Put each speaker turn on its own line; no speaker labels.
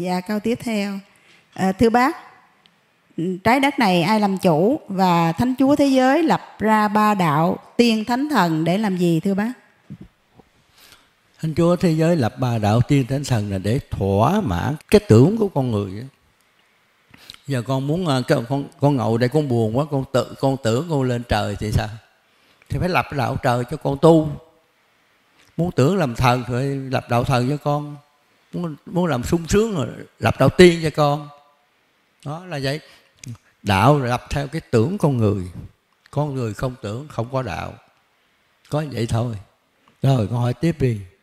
Dạ, câu tiếp theo. Thưa bác, trái đất này ai làm chủ và Thánh Chúa thế giới lập ra ba đạo tiên thánh thần để làm gì thưa bác?
Thánh Chúa thế giới lập ba đạo tiên thánh thần là để thỏa mãn cái tưởng của con người. Giờ con muốn con ngồi đây con buồn quá, con tưởng con lên trời thì sao? Thì phải lập đạo trời cho con tu. Muốn tưởng làm thần thì lập đạo thần cho con. Muốn làm sung sướng rồi lập đạo tiên cho con. Đó là vậy. Đạo lập theo cái tưởng con người. Con người không tưởng, không có đạo. Có vậy thôi. Rồi con hỏi tiếp đi.